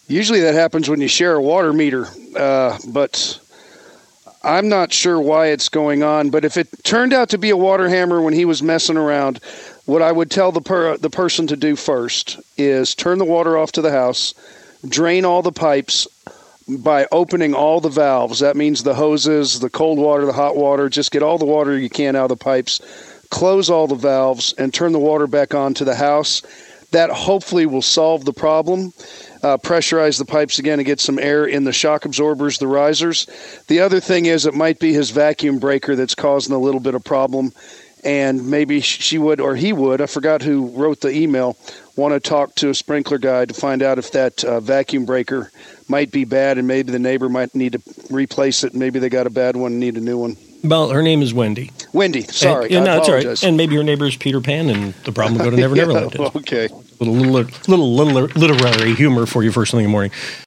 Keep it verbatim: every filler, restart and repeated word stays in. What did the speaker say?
Usually that happens when you share a water meter, uh, but I'm not sure why it's going on. But if it turned out to be a water hammer when he was messing around, what I would tell the per- the person to do first is turn the water off to the house, drain all the pipes by opening all the valves. That means the hoses, the cold water, the hot water. Just get all the water you can out of the pipes, close all the valves, and turn the water back on to the house. That hopefully will solve the problem. Uh, pressurize the pipes again and get some air in the shock absorbers, the risers. The other thing is it might be his vacuum breaker that's causing a little bit of problem, and maybe she would, or he would, I forgot who wrote the email, want to talk to a sprinkler guy to find out if that uh, vacuum breaker might be bad, and maybe the neighbor might need to replace it. Maybe they got a bad one and need a new one. Well, her name is Wendy. Wendy, sorry. And, yeah, I no, apologize. that's all right. And maybe your neighbor is Peter Pan, and the problem will go to Never Never Land. Okay. Little, little, little, little literary humor for you first thing in the morning.